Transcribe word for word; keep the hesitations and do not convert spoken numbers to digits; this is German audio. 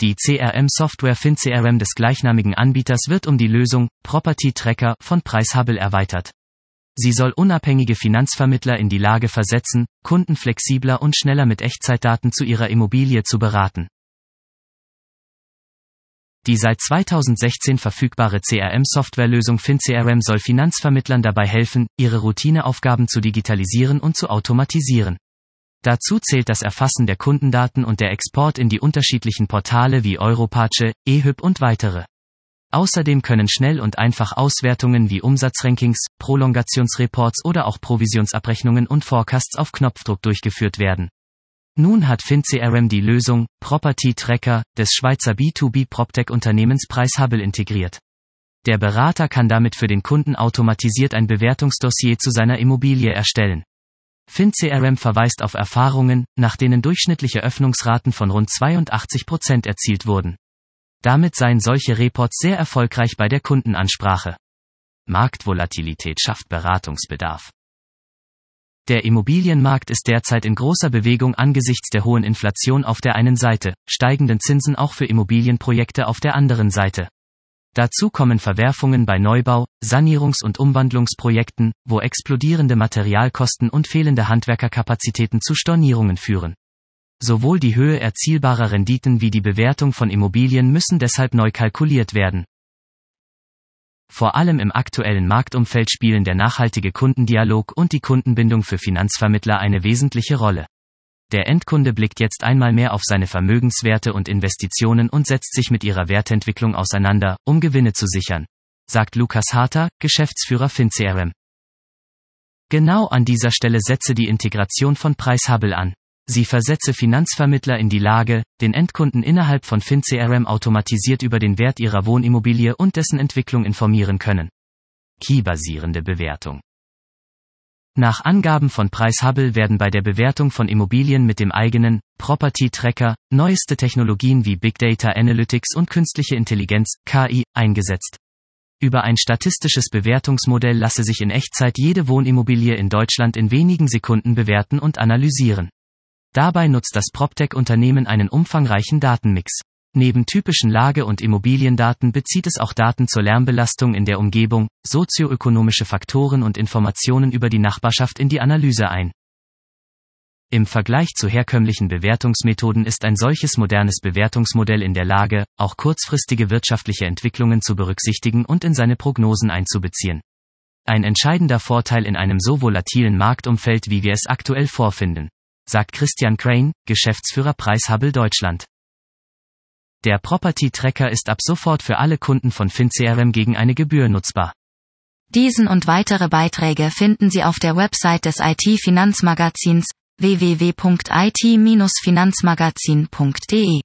Die C R M-Software FinCRM des gleichnamigen Anbieters wird um die Lösung Property Tracker von PriceHubble erweitert. Sie soll unabhängige Finanzvermittler in die Lage versetzen, Kunden flexibler und schneller mit Echtzeitdaten zu ihrer Immobilie zu beraten. Die seit zweitausendsechzehn verfügbare C R M-Softwarelösung FinCRM soll Finanzvermittlern dabei helfen, ihre Routineaufgaben zu digitalisieren und zu automatisieren. Dazu zählt das Erfassen der Kundendaten und der Export in die unterschiedlichen Portale wie Europace, eHyp und weitere. Außerdem können schnell und einfach Auswertungen wie Umsatzrankings, Prolongationsreports oder auch Provisionsabrechnungen und Forecasts auf Knopfdruck durchgeführt werden. Nun hat FinCRM die Lösung Property Tracker des Schweizer B zwei B PropTech-Unternehmens PriceHubble integriert. Der Berater kann damit für den Kunden automatisiert ein Bewertungsdossier zu seiner Immobilie erstellen. FinCRM verweist auf Erfahrungen, nach denen durchschnittliche Öffnungsraten von rund zweiundachtzig Prozent erzielt wurden. Damit seien solche Reports sehr erfolgreich bei der Kundenansprache. Marktvolatilität schafft Beratungsbedarf. Der Immobilienmarkt ist derzeit in großer Bewegung angesichts der hohen Inflation auf der einen Seite, steigenden Zinsen auch für Immobilienprojekte auf der anderen Seite. Dazu kommen Verwerfungen bei Neubau, Sanierungs- und Umwandlungsprojekten, wo explodierende Materialkosten und fehlende Handwerkerkapazitäten zu Stornierungen führen. Sowohl die Höhe erzielbarer Renditen wie die Bewertung von Immobilien müssen deshalb neu kalkuliert werden. Vor allem im aktuellen Marktumfeld spielen der nachhaltige Kundendialog und die Kundenbindung für Finanzvermittler eine wesentliche Rolle. Der Endkunde blickt jetzt einmal mehr auf seine Vermögenswerte und Investitionen und setzt sich mit ihrer Wertentwicklung auseinander, um Gewinne zu sichern, sagt Lukas Harter, Geschäftsführer FinCRM. Genau an dieser Stelle setze die Integration von PriceHubble an. Sie versetze Finanzvermittler in die Lage, den Endkunden innerhalb von FinCRM automatisiert über den Wert ihrer Wohnimmobilie und dessen Entwicklung informieren können. Key-basierende Bewertung. Nach Angaben von PriceHubble werden bei der Bewertung von Immobilien mit dem eigenen Property Tracker neueste Technologien wie Big Data Analytics und künstliche Intelligenz, K I, eingesetzt. Über ein statistisches Bewertungsmodell lasse sich in Echtzeit jede Wohnimmobilie in Deutschland in wenigen Sekunden bewerten und analysieren. Dabei nutzt das PropTech-Unternehmen einen umfangreichen Datenmix. Neben typischen Lage- und Immobiliendaten bezieht es auch Daten zur Lärmbelastung in der Umgebung, sozioökonomische Faktoren und Informationen über die Nachbarschaft in die Analyse ein. Im Vergleich zu herkömmlichen Bewertungsmethoden ist ein solches modernes Bewertungsmodell in der Lage, auch kurzfristige wirtschaftliche Entwicklungen zu berücksichtigen und in seine Prognosen einzubeziehen. Ein entscheidender Vorteil in einem so volatilen Marktumfeld, wie wir es aktuell vorfinden, sagt Christian Crane, Geschäftsführer PriceHubble Deutschland. Der Property Tracker ist ab sofort für alle Kunden von FinCRM gegen eine Gebühr nutzbar. Diesen und weitere Beiträge finden Sie auf der Website des I T-Finanzmagazins w w w punkt i t Bindestrich finanzmagazin punkt d e.